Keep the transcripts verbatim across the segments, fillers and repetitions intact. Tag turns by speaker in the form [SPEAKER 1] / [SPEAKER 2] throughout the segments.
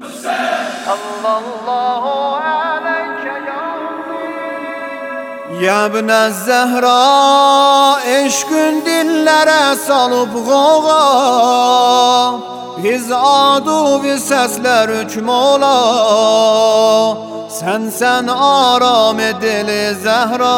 [SPEAKER 1] sallallahu aleyke ya
[SPEAKER 2] Ya ibn Zehra, eşkün dillere salıp goğa, biz adu bir sesler hükm ola. Sen sen aram edili Zehra.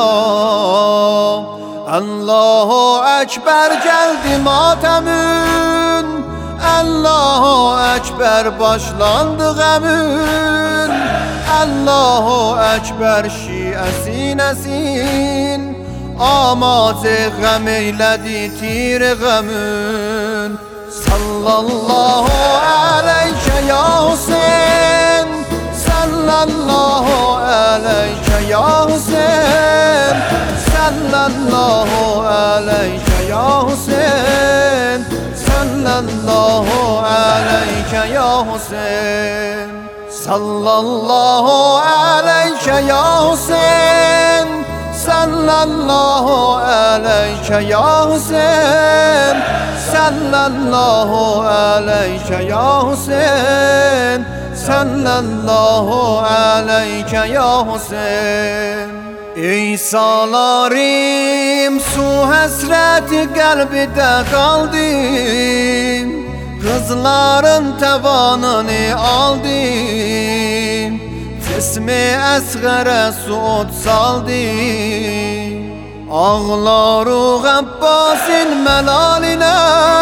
[SPEAKER 2] Allahu Ekber geldi matemün, Allahu Ekber başlandı gemün. Allahu Ekber şiesi nesin, amazı gem eyledi tir gemün. Sallallahu aleyke ya Hüseyin, sallallahu aleyke ya Hüseyin, sallallahu aleyke ya Hüseyin, sallallahu aleyke ya Hüseyin, sallallahu aleyke ya Hüseyin, sallallahu aleyke ya Hüseyin, sallallahu aleyke ya Hüseyin, sallallahu aleyke ya Hüseyin. Ey salarim, su hasreti kalbide kaldım, kızların tavanını aldım, cismi esgara suud saldım. Ağlar-ı Abbas'ın melaline,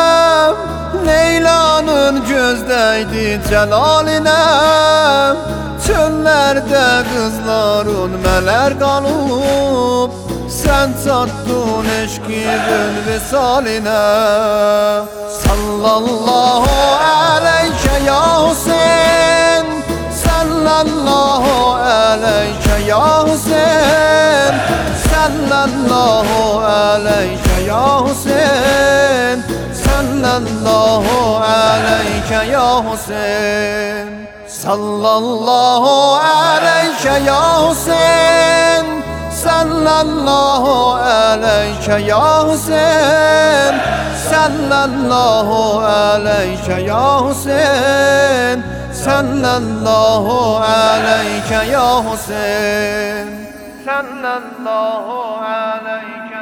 [SPEAKER 2] Leyla'nın gözdeydi celaline. Çöllerde kızların meler kalıp, sen sattın eşkibin visaline. Sallallahu aleyke ya Hüseyin, sallallahu aleyke ya Hüseyin, sallallahu aleyke ya Hüseyin, sallallahu aleyke ya Hüseyin, sallallahu aleyke ya Hüseyin, sallallahu aleyke ya Hüseyin, sallallahu aleyke ya Hüseyin, sallallahu aleyke ya Hüseyin, sallallahu aleyke